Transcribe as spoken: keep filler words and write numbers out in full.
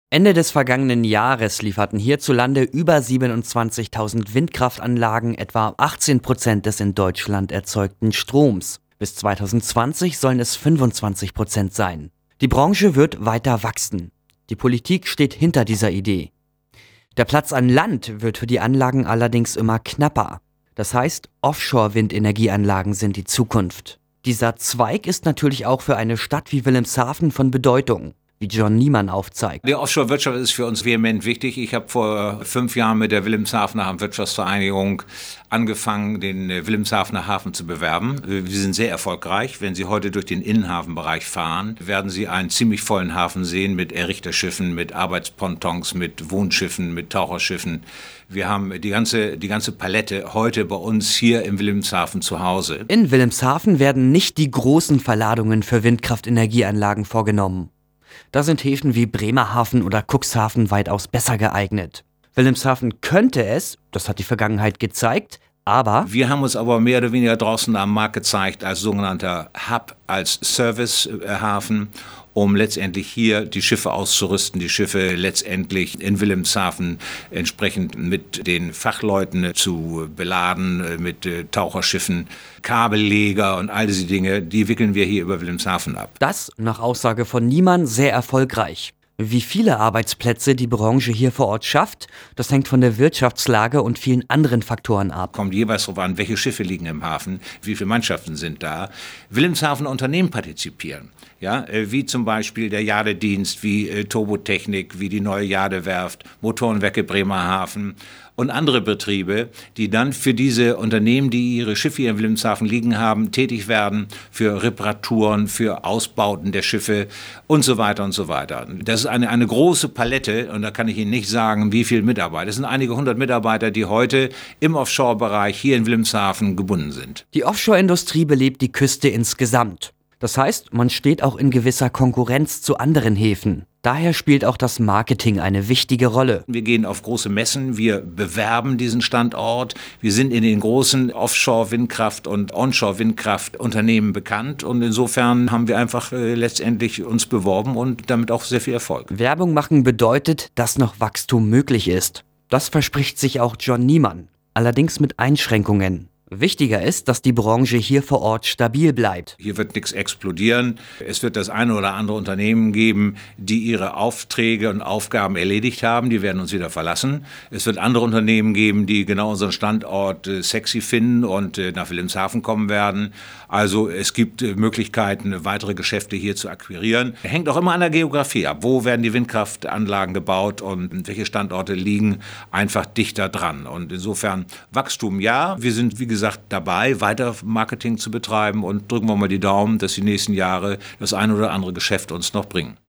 Ende des vergangenen Jahres lieferten hierzulande über siebenundzwanzigtausend Windkraftanlagen etwa achtzehn Prozent des in Deutschland erzeugten Stroms. Bis zweitausendzwanzig sollen es fünfundzwanzig Prozent sein. Die Branche wird weiter wachsen. Die Politik steht hinter dieser Idee. Der Platz an Land wird für die Anlagen allerdings immer knapper. Das heißt, Offshore-Windenergieanlagen sind die Zukunft. Dieser Zweig ist natürlich auch für eine Stadt wie Wilhelmshaven von Bedeutung, wie John Niemann aufzeigt. Die Offshore-Wirtschaft ist für uns vehement wichtig. Ich habe vor fünf Jahren mit der Wilhelmshavener Wirtschaftsvereinigung angefangen, den Wilhelmshavener Hafen zu bewerben. Wir sind sehr erfolgreich. Wenn Sie heute durch den Innenhafenbereich fahren, werden Sie einen ziemlich vollen Hafen sehen mit Errichterschiffen, mit Arbeitspontons, mit Wohnschiffen, mit Taucherschiffen. Wir haben die ganze, die ganze Palette heute bei uns hier im Wilhelmshaven zu Hause. In Wilhelmshaven werden nicht die großen Verladungen für Windkraftenergieanlagen vorgenommen. Da sind Häfen wie Bremerhaven oder Cuxhaven weitaus besser geeignet. Wilhelmshaven könnte es, das hat die Vergangenheit gezeigt, aber wir haben uns aber mehr oder weniger draußen am Markt gezeigt als sogenannter Hub, als Servicehafen, um letztendlich hier die Schiffe auszurüsten, die Schiffe letztendlich in Wilhelmshaven entsprechend mit den Fachleuten zu beladen, mit Taucherschiffen, Kabelleger und all diese Dinge, die wickeln wir hier über Wilhelmshaven ab. Das, nach Aussage von Niemann, sehr erfolgreich. Wie viele Arbeitsplätze die Branche hier vor Ort schafft, das hängt von der Wirtschaftslage und vielen anderen Faktoren ab. Kommt jeweils darauf an, welche Schiffe liegen im Hafen, wie viele Mannschaften sind da. Wilhelmshavener Unternehmen partizipieren, ja, wie zum Beispiel der Jadedienst, wie äh, Turbotechnik, wie die neue Jadewerft, Motorenwerke Bremerhaven und andere Betriebe, die dann für diese Unternehmen, die ihre Schiffe hier in Wilhelmshaven liegen haben, tätig werden für Reparaturen, für Ausbauten der Schiffe und so weiter und so weiter. Das ist eine, eine große Palette und da kann ich Ihnen nicht sagen, wie viele Mitarbeiter. Es sind einige hundert Mitarbeiter, die heute im Offshore-Bereich hier in Wilhelmshaven gebunden sind. Die Offshore-Industrie belebt die Küste insgesamt. Das heißt, man steht auch in gewisser Konkurrenz zu anderen Häfen. Daher spielt auch das Marketing eine wichtige Rolle. Wir gehen auf große Messen, wir bewerben diesen Standort. Wir sind in den großen Offshore-Windkraft- und Onshore-Windkraftunternehmen bekannt. Und insofern haben wir einfach äh, letztendlich uns beworben und damit auch sehr viel Erfolg. Werbung machen bedeutet, dass noch Wachstum möglich ist. Das verspricht sich auch John Niemann. Allerdings mit Einschränkungen. Wichtiger ist, dass die Branche hier vor Ort stabil bleibt. Hier wird nichts explodieren. Es wird das eine oder andere Unternehmen geben, die ihre Aufträge und Aufgaben erledigt haben. Die werden uns wieder verlassen. Es wird andere Unternehmen geben, die genau unseren Standort äh, sexy finden und äh, nach Wilhelmshaven kommen werden. Also es gibt äh, Möglichkeiten, weitere Geschäfte hier zu akquirieren. Hängt auch immer an der Geografie ab. Wo werden die Windkraftanlagen gebaut und welche Standorte liegen einfach dichter dran. Und insofern Wachstum ja. Wir sind, wie gesagt, gesagt, dabei, weiter Marketing zu betreiben und drücken wir mal die Daumen, dass die nächsten Jahre das ein oder andere Geschäft uns noch bringen.